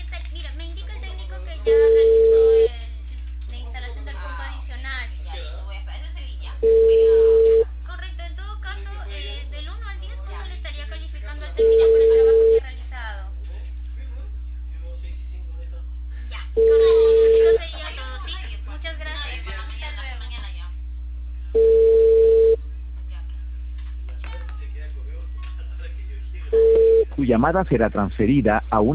Mira, me indica el técnico que ya realizó la instalación del punto adicional. Ya, listo, voy a esperar. ¿Es de Sevilla? Correcto, en todo caso, del 1 al 10, ¿cuánto le estaría calificando al técnico por el trabajo que ha realizado? Ya, correcto. Eso sería todo, ¿sí? Muchas gracias. Hasta luego. Mañana ya. Tu llamada será transferida a un